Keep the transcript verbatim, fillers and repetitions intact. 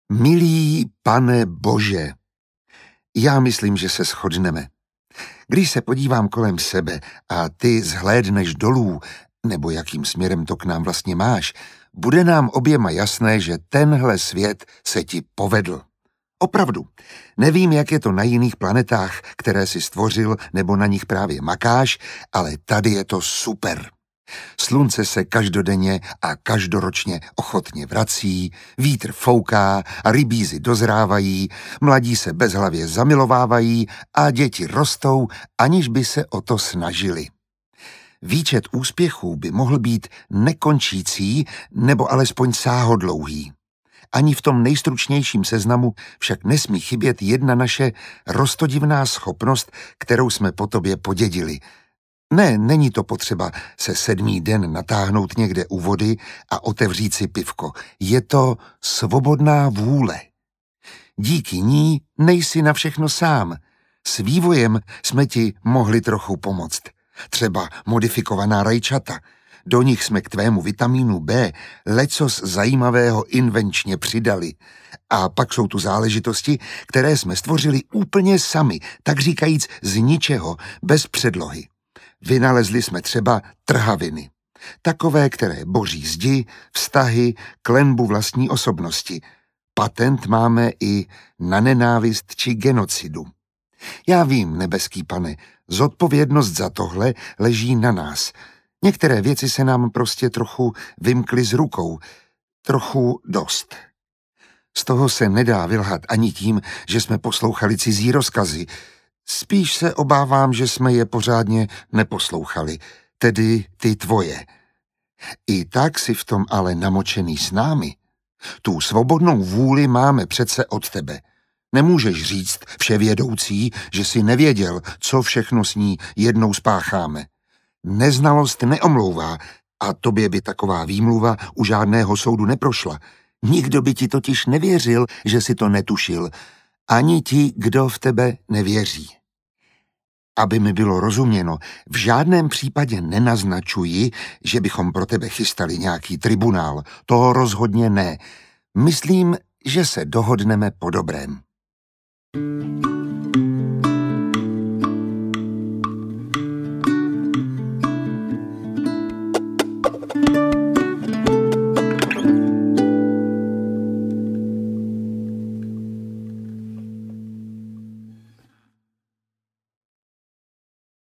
Milý Pane Bože, já myslím, že se shodneme. Když se podívám kolem sebe a ty zhlédneš dolů, nebo jakým směrem to k nám vlastně máš, bude nám oběma jasné, že tenhle svět se ti povedl. Opravdu. Nevím, jak je to na jiných planetách, které si stvořil, nebo na nich právě makáš, ale tady je to super. Slunce se každodenně a každoročně ochotně vrací, vítr fouká a rybízy dozrávají, mladí se bezhlavě zamilovávají a děti rostou, aniž by se o to snažili. Výčet úspěchů by mohl být nekončící nebo alespoň sáhodlouhý. Ani v tom nejstručnějším seznamu však nesmí chybět jedna naše roztodivná schopnost, kterou jsme po tobě podědili. Ne, není to potřeba se sedmý den natáhnout někde u vody a otevřít si pivko. Je to svobodná vůle. Díky ní nejsi na všechno sám. S vývojem jsme ti mohli trochu pomoct. Třeba modifikovaná rajčata. Do nich jsme k tvému vitamínu B lecos zajímavého invenčně přidali. A pak jsou tu záležitosti, které jsme stvořili úplně sami, tak říkajíc z ničeho, bez předlohy. Vynalezli jsme třeba trhaviny. Takové, které boří zdi, vztahy, klenbu vlastní osobnosti. Patent máme i na nenávist či genocidu. Já vím, nebeský Pane, zodpovědnost za tohle leží na nás. Některé věci se nám prostě trochu vymkly z rukou. Trochu dost. Z toho se nedá vylhat ani tím, že jsme poslouchali cizí rozkazy. Spíš se obávám, že jsme je pořádně neposlouchali, tedy ty tvoje. I tak si v tom ale namočený s námi. Tu svobodnou vůli máme přece od tebe. Nemůžeš říct vševědoucí, že jsi nevěděl, co všechno s ní jednou spácháme. Neznalost neomlouvá a tobě by taková výmluva u žádného soudu neprošla. Nikdo by ti totiž nevěřil, že si to netušil. Ani ti, kdo v tebe nevěří. Aby mi bylo rozuměno, v žádném případě nenaznačuji, že bychom pro tebe chystali nějaký tribunál. To rozhodně ne. Myslím, že se dohodneme po dobrém.